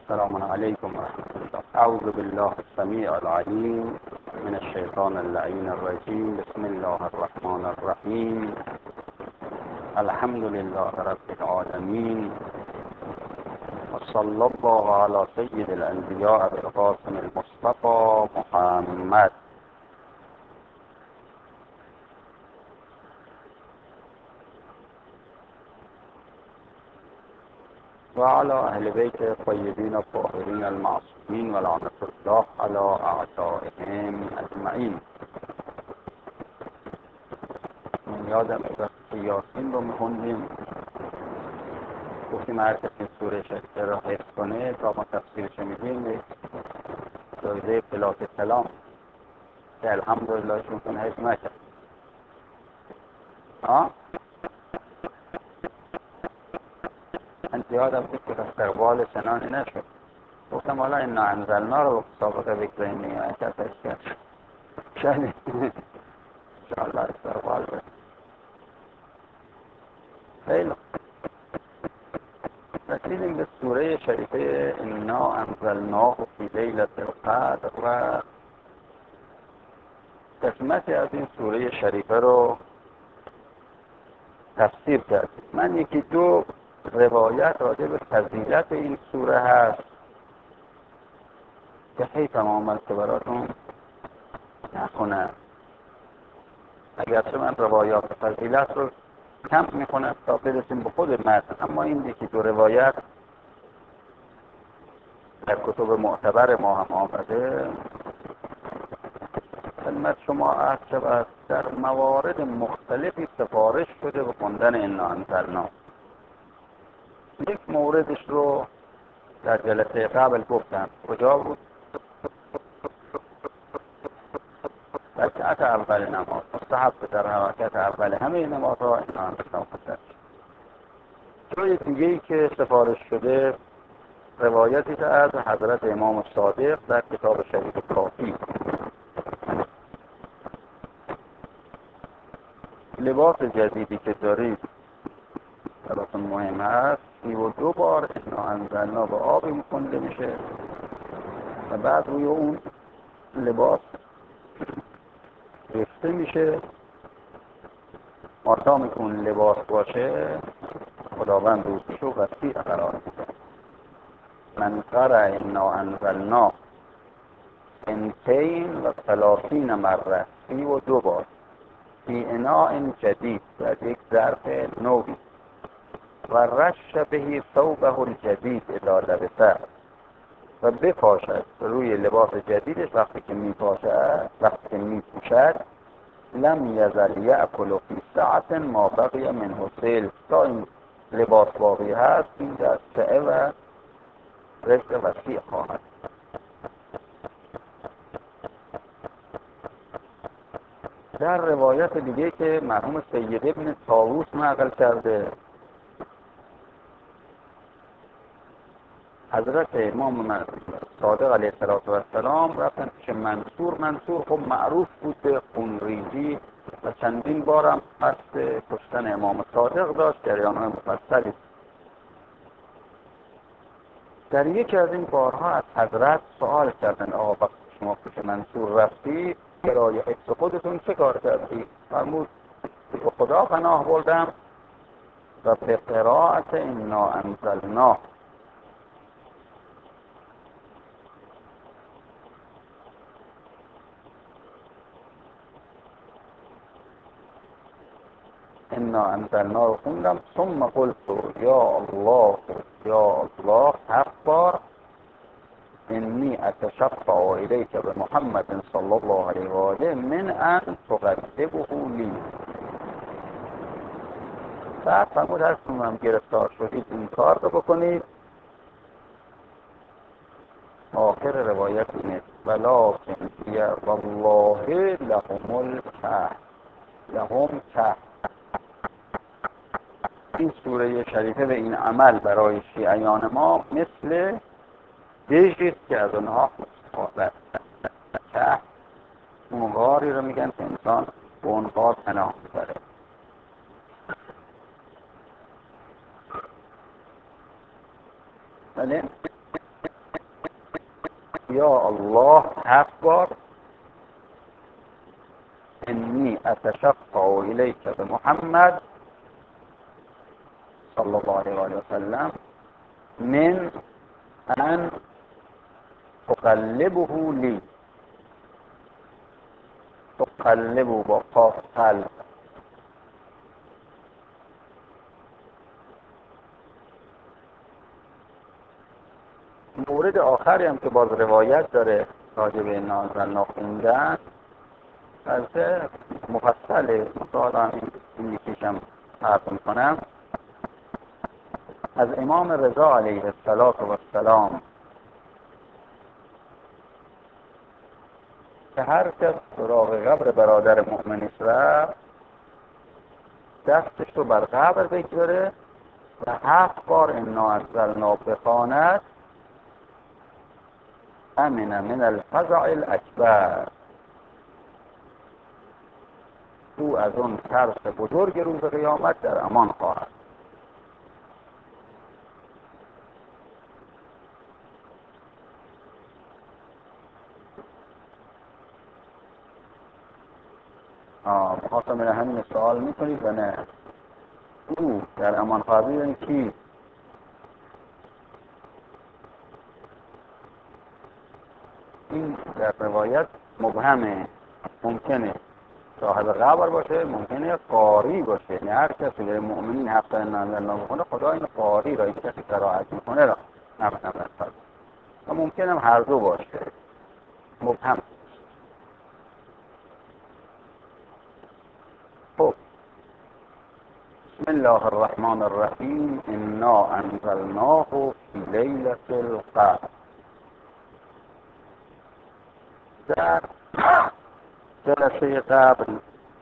السلام عليكم ورحمة الله. أعوذ بالله السميع العليم من الشيطان اللعين الرجيم. بسم الله الرحمن الرحيم. الحمد لله رب العالمين، وصلى الله على سيد الأنبياء بالقاسم المصطفى محمد وعلى أهل بيت الطيبين الطاهرين المعصومين ولعنة الله على أعدائهم أجمعین. من یادم وقتی یاسین رو میخوندیم گفتیم هر کسی سوره شریفه را حفظ کنه تا ما تفسیرش میدیم جایزه پلاک سلام که الحمدلله شون حفظ نکرد. من یادم بود که استقبال چنانی نشد. گفتم حالا این انزلنا رو سابقه بگذاریم میگه کسش کرد شاید انشاءالله استقبال بده. خیلی رسیدیم به سوره شریفه انا انزلناه فی لیلة القدر و قسمتی از این سوره شریفه رو تفسیر کردیم. من یکی دو روایت راجع به فضیلت این سوره هست که حیف آمد که براتون نخونم، اگرچه من روایات فضیلت رو کم میکنم تا برسیم به خود متن، اما این یکی دو روایت در کتب معتبر ما هم آمده خدمت شما عرض شود. در موارد مختلفی سفارش شده به خوندن انا انزلنا. یک موردش رو در جلسه قبل گفتم. کجا بود؟ رکعت اول نماز مستحب در رکعت اول همه نمازها انا انزلنا خونده. جای دیگه‌ای که سفارش شده روایتی که از حضرت امام صادق در کتاب شریف کافی. لباس جدیدی که دارید براتون مهم هست 32 بار انا انزلنا به آبی میخونده میشه و بعد روی اون لباس ریخته میشه. مادامی که اون لباس باشه خداوند روزش رو وسیع قرار میده. من قرأ انا انزلنا انتین و 30 مره 32 بار فی اناء جدید در یک ظرف نوی و رش بهی ثوبه الجدید اذا لبسه و بپاشد روی لباس جدیدش وقتی که میپاشد، وقتی که میپوشد لم یزل یأکل فی ساعت ما بقی منه سیل. تا این لباس باقی هست این در سعه و رزق وسیع خواهد. در روایت دیگه که مرحوم سید ابن طاووس نقل کرده حضرت امام صادق علیه السلام رفتن پیش منصور خب معروف بود به خونریزی و چندین بارم قصد کشتن امام صادق داشت. جریان‌های مفصلی در یکی از این بارها از حضرت سوال کردن آقا وقتی شما پیش منصور رفتی برای حفظ خودتون چه کار کردی؟ فرمود به خدا پناه بردم و به قرائت انا انزلنا. انا انزلنا رو خوندم. ثم قلت یا الله یا الله 7 بار انی اتشفع الیک به محمد صلی الله علیه و آله من ان تقدمه لی. بعد فرمود هر هم گرفتار شدید این کار رو بکنید. آخر روایت اینه ولکن یا والله لهم الکهف لهم کهف. این سوره شریفه به این عمل برای شیعیان ما مثل دژی که از اونها مستفاده. کهف اون غاری رو میگن که انسان به اون غار پناه میبره. بله یا الله 7 بار انی اتشفع الیک به محمد صلی الله علیه و آله و سلم من ان تقلبه لی. تقلبه با قاف قلب. مورد آخری هم که باز روایت داره راجع به نازل خوندن از مفصله، مثلا این یکیشم عرض میکنم، از امام رضا علیه السلام که هر کس سراغ قبر برادر مؤمنش رفت دستش رو بر قبر بگذاره و 7 بار انا انزلنا بخواند امن من الفزع الاکبر. او از اون ترس بزرگ روز قیامت در امان خواهد. خواستم من همین سوال میکنید و نه او در امان خواهد یعنی کی؟ این در روایت مبهمه. ممکنه صاحب قبر باشه، ممکنه قاری باشه، یعنی هر کسی به مؤمنین حق نازل بکنه خدا این قاری را، این کسی قرائت میکنه را نفس و ممکنه هم هر دو باشه. مبهم. خب بسم الله الرحمن الرحیم انا انزلناه فی لیلة القدر. در جلسه قبل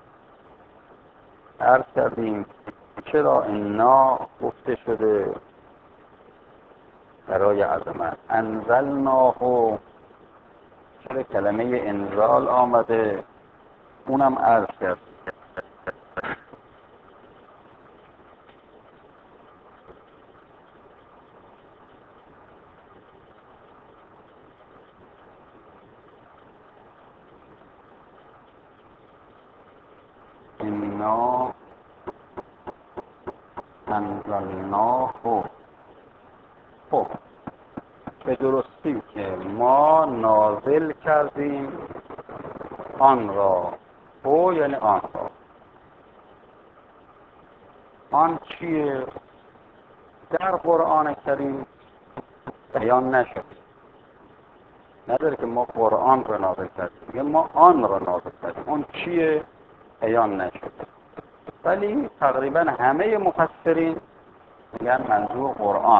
عرض کردیم چرا انا گفته شده برای عظمت، انزلناه چرا کلمه انزال آمده، اونم عرض کرد. انا انزلناه. خب به درستی که ما نازل کردیم آن را. او یعنی آن را. آن چیه؟ در قرآن کریم بیان نشد. نداره که ما قرآن را نازل کردیم، ما آن را نازل کردیم. اون چیه؟ بیان نشد. ولی تقریبا همه مفسرین میگن منظور قرآن.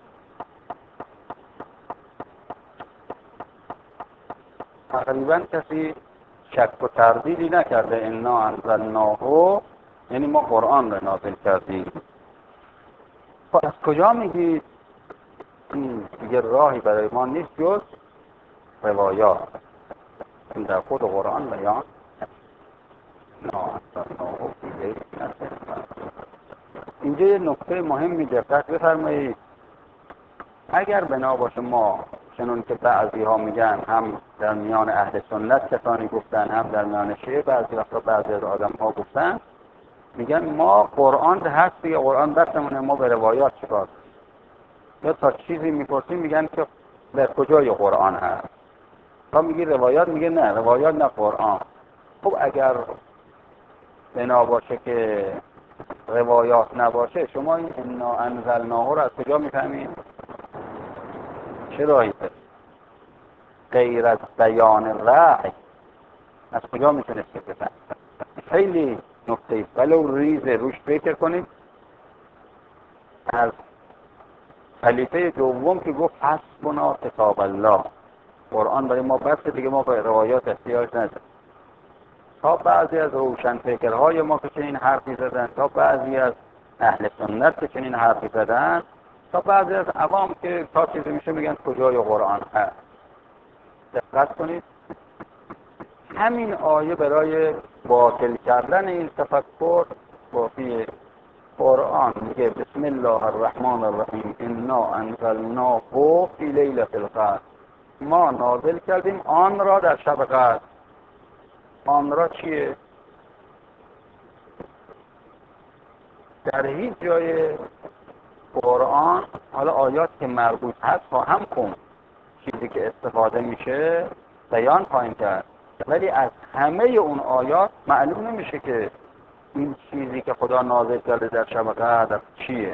تقریبا کسی شک و تردیدی نکرده انا انزلناه یعنی ما قرآن را نازل کردیم. خب از کجا میگید؟ این دیگه راهی برای ما نیست جز روایات. این در خود قرآن بیان اینجا یه نکته مهمی دقت بفرمایید. اگر بنا باشه ما چنون که بعضی ها میگن، هم در میان اهل سنت کسانی گفتن، هم در میان شیعه بعضی وقتا بعضی از آدم ها گفتن، میگن ما قرآن هست دیگه، قرآن دستمونه، ما به روایات چیکار؟ یا تا چیزی میپرسیم میگن که در کجای قرآن هست؟ تا میگی روایات، میگه نه روایات نه قرآن. خب اگر بنا باشه که روایات نباشه، شما این انا انزلناه رو از کجا میفهمید؟ چه راهی داره؟ غیر از بیان رأی از کجا میتونست بفهم؟ خیلی نکته ایست، ولو ریزه روش فکر کنید. از خلیفه دوم که گفت حسبنا کتاب الله، قرآن برای ما بس دیگه، ما به روایات احتیاج نداریم. تا بعضی از روشنفکرهای ما که چنین حرفی زدن، تا بعضی از اهل سنت که چنین حرفی زدن، تا بعضی از عوام که تا چیزی میشه میگن کجای قرآن هست. دقت کنید، همین آیه برای باطل کردن این تفکر کافیه. قرآن میگه بسم الله الرحمن الرحیم انا انزلناه فی لیلة القدر. ما نازل کردیم آن را در شب قدر. آن را چیه؟ در هیچ جای قرآن، حالا آیات که مربوط هست خواهم کن، چیزی که استفاده میشه بیان خواهیم کرد، ولی از همه اون آیات معلوم نمیشه که این چیزی که خدا نازل کرده در شب قدر چیه.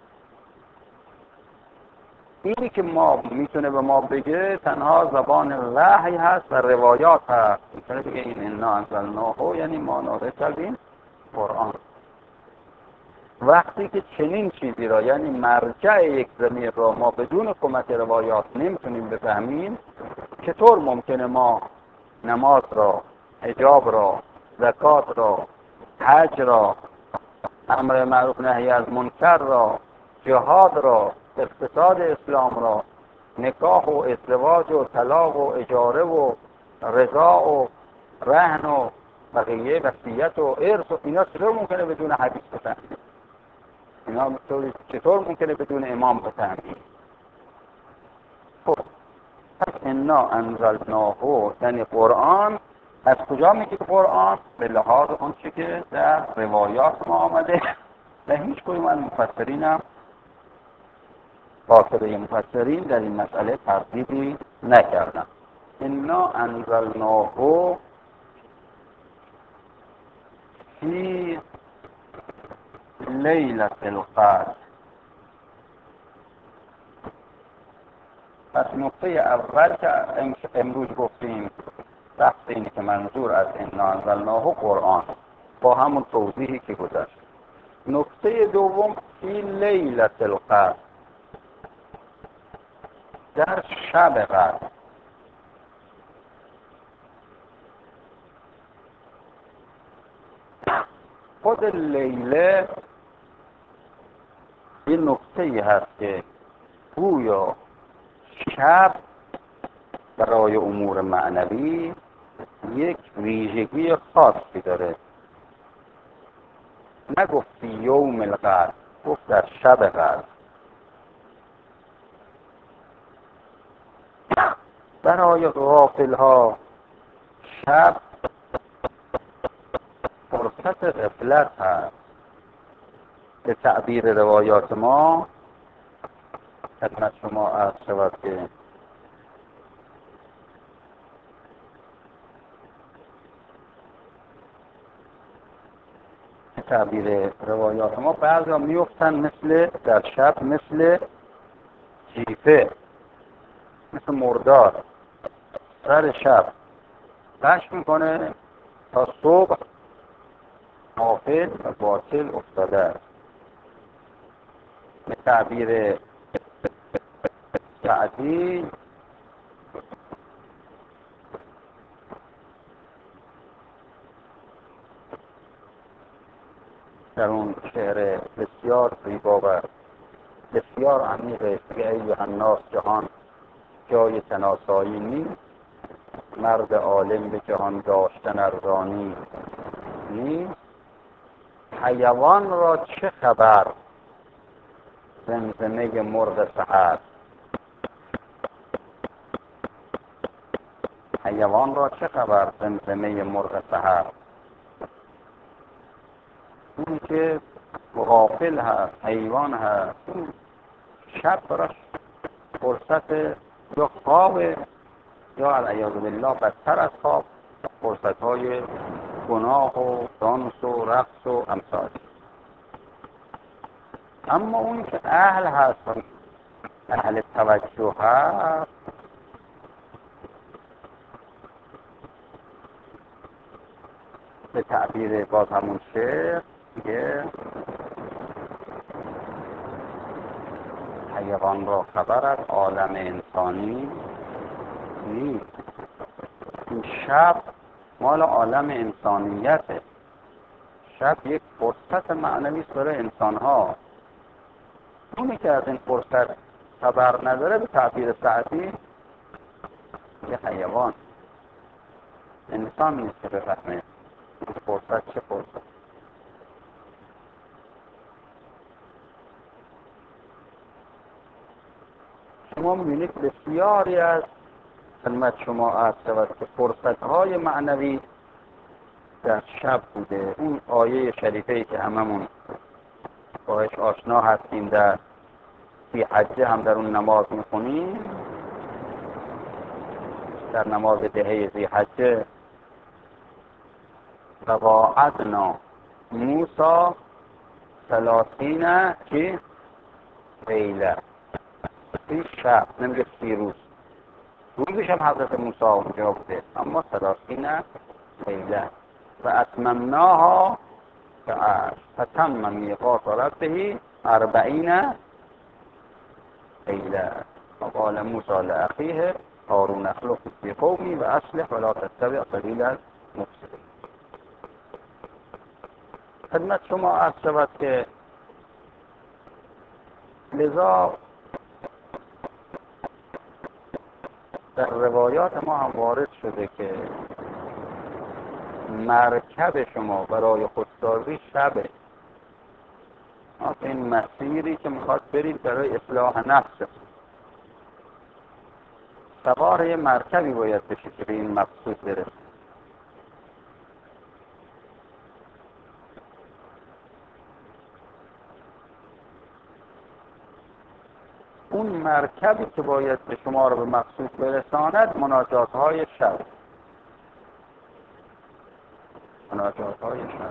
اینی که ما میتونه به ما بگه تنها زبان وحی هست و روایات هست. میتونه بگه این انا انزلناه، یعنی ما نازل کردیم قرآن. وقتی که چنین چیزی را، یعنی مرجع یک ضمیر را ما بدون کمک روایات نمیتونیم بفهمیم، چطور ممکنه ما نماز را، حجاب را، زکات را، حج را، امر معروف نهی از منکر را، جهاد را، اقتصاد اسلام را، نکاح و ازدواج و طلاق و اجاره و رضا و رهن و بقیه وصیت و ارث و اینا چطور ممکنه بدون حدیث بفهمیم؟ اینا چطور ممکنه بدون امام بفهمیم؟ خب پس انا انزلناه، یعنی قرآن. از کجا میگه قرآن؟ به لحاظ اون چی که در روایات ما آمده و هیچ کدوم از مفسرین هم قاطبه مفسرین در این مسئله تردیدی نکردن. انا انزلناه فی لیلة القدر. پس نقطه اول که امروز گفتیم بحث اینه که منظور از انا انزلناه قرآن با همون توضیحی که گذشت. نقطه دوم فی لیلة القدر، در شب قدر. خود لیله یه نقطه‌ای هست که گویا شب برای امور معنوی یک ویژگی خاصی داره. نگفتی یوم القدر، گفت در شب قدر. برای غافل ها شب فرصت غفلت هست. به تعبیر روایات ما خدمت شما عرض شود که تعبیر روایات ما بعضا میفتن مثل در شب، مثل جیفه، مثل مردار سر شب پشت میکنه تا صبح غافل و باطل افتاده است. به تعبیر سعدی در اون شعر بسیار زیبا و بسیار عمیق که ایها الناس جهان جای شناسایی نیست، مرد عالم به جهان داشتن ارزانی نیست. حیوان را چه خبر زمزمه مرغ سحر؟ حیوان را چه خبر زمزمه مرغ سحر؟ اون که غافل هست، حیوان هست، اون شب براش فرصت یا خواب یا علیاذ بالله بدتر از خواب فرصت های گناه و دانس و رقص و امثال. اما اون که اهل هست، اهل توجه هست، به تعبیر باز همون شعر میگه حیوان را خبر از عالم انسانی نیست. این شب مال عالم انسانیته. شب یک فرصت معنوی است برای انسان ها. اونی که از این فرصت خبر نداره به تعبیر سعدی یه حیوان، انسان نیست که بفهمه فرصت چه فرصت. شما میبینید بسیاری از خدمت شما عرض شود که فرصت‌های معنوی در شب بوده. اون آیه شریفه‌ای که هممون باهاش آشنا هستیم، در فی حجه هم در اون نماز میخونیم، در نماز دهه ذی حجه، و واعدنا موسی 30 چی؟ لیله. 30 شب، نمیگه 30 روز. روزش هم حضرت موسی اونجا بوده، اما 30 لیله و اتممناها بعشر فتم میقات ربه 40 لیله و قال موسی لاخیه هارون اخلفنی فی قومی و اصلح ولا تتبع سبیل المفسدین. خدمت شما عرض شود که لذا در روایات ما هم وارد شده که مرکب شما برای خودسازی شبه. این مسیری که میخواد برید برای اصلاح نفس، سوار یه مرکبی باید بشید که به این مقصود برسید. اون مرکبی که باید به شما رو به مقصود برساند مناجات های شب. مناجات های شب.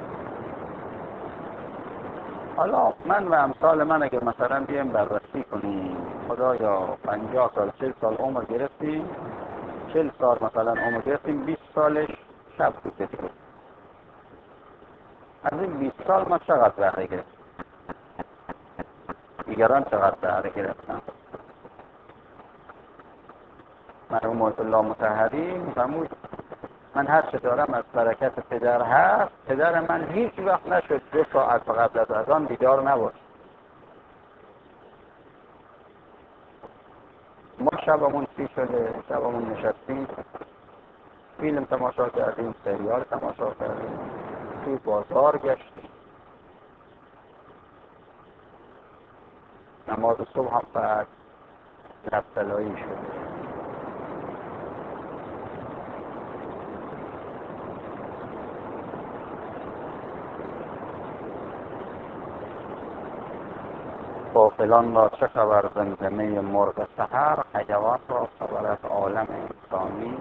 حالا من و امثال من اگر مثلا بیم بررسی کنیم، خدایا 50 سال 40 سال عمر گرفتیم، 40 سال مثلا عمر گرفتیم، 20 سالش شب بوده دیگه. از این 20 سال ما چقدر بهره گرفتیم؟ دیگران چقدر بهره گرفتن؟ مرحوم آیت الله مطهری می‌فرمود من هر چه دارم از برکت پدر هست. پدر من هیچ وقت نشد 2 ساعت قبل از اذان بیدار نباشد. ما شبمون چی شده؟ شبمون نشستیم فیلم تماشا کردیم، سریال تماشا کردیم، توی بازار گشتیم، نماز صبح هم فرد لب‌طلایی شد. غافلان را چه خبر زمزمه مرغ سحر، حیوان را خبر از عالم انسانی.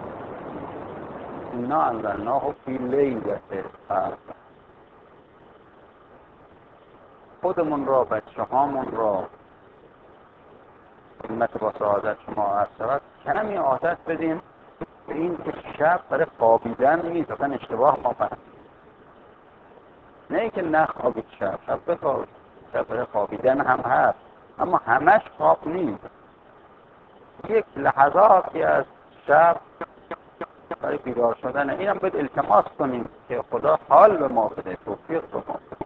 انا انزلناه فی لیلة القدر. خودمون را، بچه هامون را، خدمت با سعادت شما عرض شود، کمی عادت بدیم به این که شب برای خوابیدن نیست. اصلا اشتباه ما فهمید. نه اینکه نخوابید، شب بخوابید، شب برای خوابیدن هم هست، اما همش خواب نیست. یک لحظاتی از شب برای بیدار شدن، اینم باید التماس کنیم که خدا حال به ما بده، توفیق به ما بده،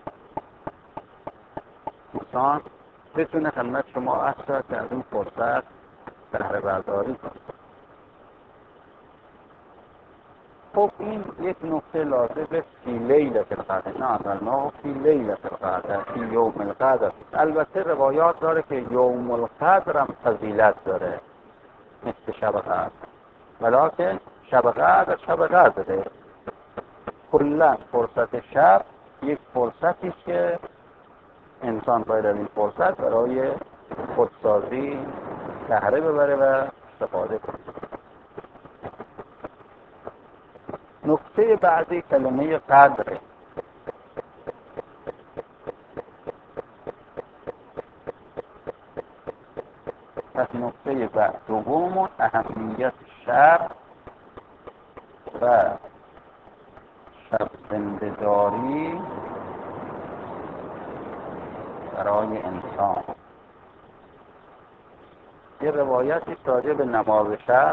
انسان بتونه خدمت شما اصلا که از این فرصت بهره برداری کنه. خب این یک نکته لازمه فی لیلة القدر. نه انزلناه فی لیلة القدر فی یوم القدر. البته روایات داره که یوم القدر هم فضیلت داره مثل شب قدر، ولیکن شب قدره. کلا فرصت شب یک فرصتی که انسان باید از این فرصت برای خودسازی بهره ببره و استفاده کنه. نکته بعدی کلمه قدره. پس نکته بعد دوم اهمیت شب و شب زنده‌داری برای انسان. یه روایتی راجع به نماز شب،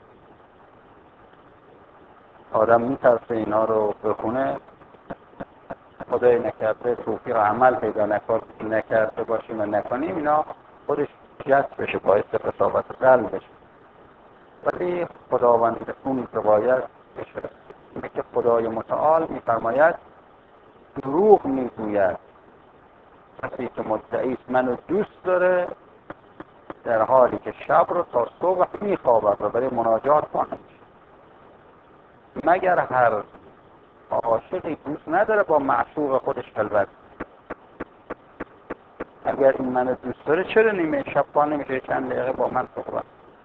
آدم میترسه اینا رو بخونه، خدای نکرده توفیق عمل پیدا نکرده باشیم و نکنیم، اینا خودش جذب بشه، باعث قساوت قلب بشه. ولی خداوند اون روایت بشه که خدای متعال میفرماید دروغ میگوید کسی که مدعی است منو دوست داره در حالی که شب رو تا صبح میخوابد و برای مناجات پا نمیشه. مگر هر عاشقی دوست نداره با معشوق خودش خلوت؟ اگر این منو دوست داره چرا نیمه شب پا نمیشه چند دقیقه با من صحبت؟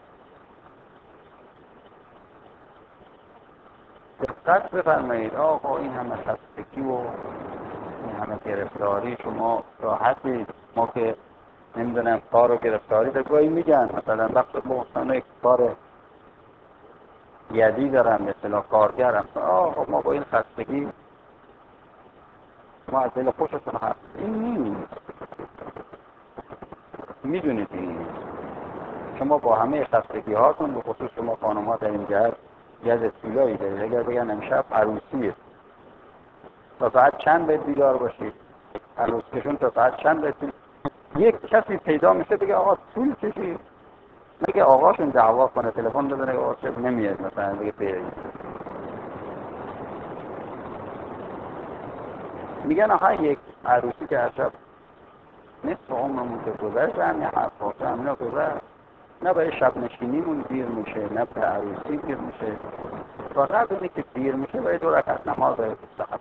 دقت بفرمایید. آقا این همه خستگی و این همه گرفتاری، شما راحتید. ما که نمیدونم کار و گرفتاری در گاهی میگن مثلا وقت بحثان یک کار یدی دارم مثلا کارگرم، آقا ما با این خستگی ما از دل خوشتون هست. این نیست، میدونید این نیست. شما با همه خستگی هاتون، به خصوص شما خانم ها در این جهت یز طولایی دارید. اگر بگن امشب عروسیه تا ساعت چند باید بیدار باشید، عروسیشون تا ساعت چند باید یک کسی پیدا میشه بگه آقا طول کشید، بگه آقاشون دعوا کنه، تلفن بزنه آقا چه نمیاد مثلا بگه برید. میگن آقا یک عروسی که هر شب نصف عمرمون که گذشت همین حرفات همینا گذشت، نه به شب نشینیمون دیر میشه نه به عروسی دیر میشه، فقط اونی که دیر میشه باید 2 رکعت نماز مستحب.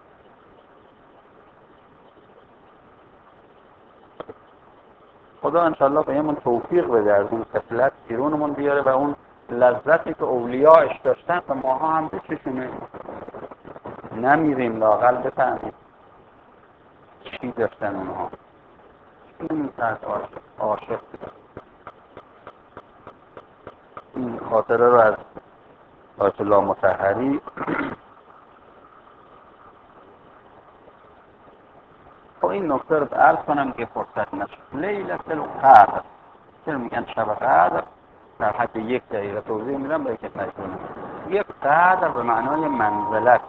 خدا انشالله به همون توفیق بده از اون غفلت بیرونمون بیاره و اون لذتی که اولیاءش داشتن و ماها هم بچشونه، نمیریم لااقل بفهمیم چی داشتن اونها. این از عاشق این خاطره رو از آیت الله مطهری با این نکته رو عرض کنم که فرصت نشه. لیلة القدر چرا میگن شب قدر؟ در حد 1 دقیقه توضیح میدم برای که تجربه. یک قدر به معنای منزلت،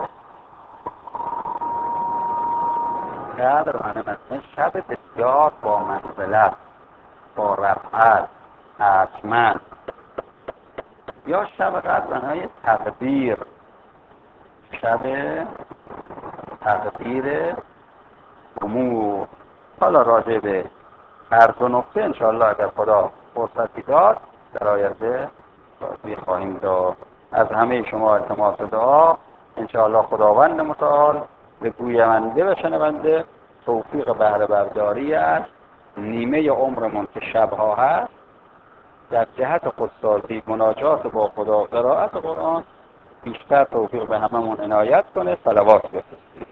قدر به معنای منزلت، شب بسیار با منزلت، با رفعت، ارجمند. یا شب قدر به معنای تقدیر، شب تقدیر امور. حالا راجع به هر دو نکته انشاءالله اگر خدا فرصتی داد در آینده توضیح خواهیم داد. از همه شما التماس دعا انشاءالله خداوند متعال به گوینده و شنونده توفیق بهره برداری از نیمه عمرمون که شبها هست در جهت خودسازی، مناجات با خدا، قرائت قرآن بیشتر توفیق به هممون عنایت کنه. صلوات بفرستید.